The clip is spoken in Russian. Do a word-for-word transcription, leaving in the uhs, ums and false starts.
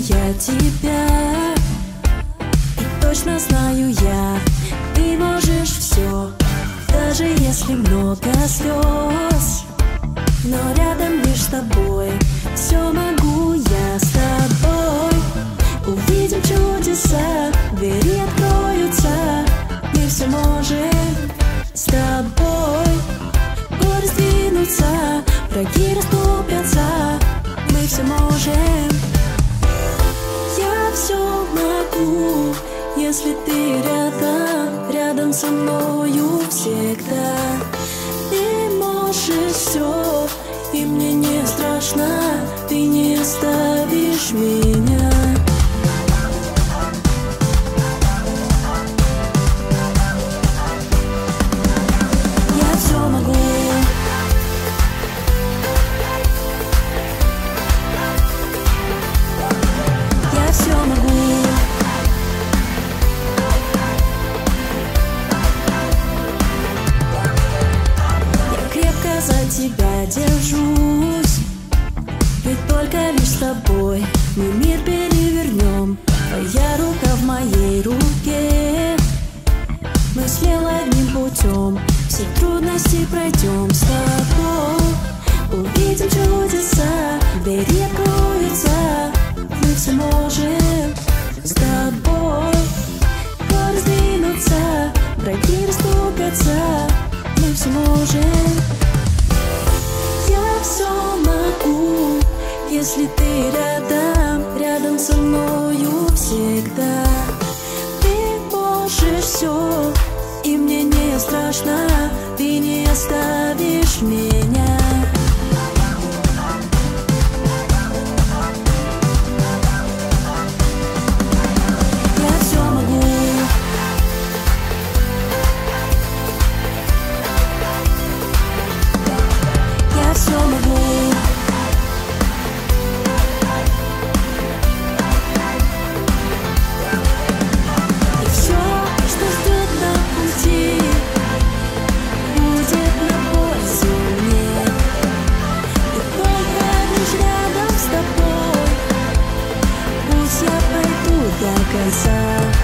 я тебя, и точно знаю я, ты можешь все, даже если много слез. Но рядом лишь с тобой все могу я с тобой. Увидим чудеса, двери откроются, мы все можем с тобой. Горы сдвинутся, враги расступятся, мы все можем. Я все могу, если ты рядом, рядом со мною всегда. Ты можешь все, и мне не страшно, ты не оставишь меня. Я все могу. Я все могу. Я крепко за тебя держусь, ведь только лишь с тобой мы мир перевернем. Твоя рука в моей руке, мы смело одним путем все трудности пройдем с тобой. Увидим чудеса, двери откроются, мы все можем с тобой. Горы сдвинутся, враги расступятся, мы все можем. Я все могу, если ты рядом, рядом со мною всегда. Ты можешь все, и мне не страшно, ты не оставишь меня. Я все могу. Я все могу. И все, что ждет на пути, будет на пользу мне. И только лишь рядом с тобой, пусть я пойду до конца.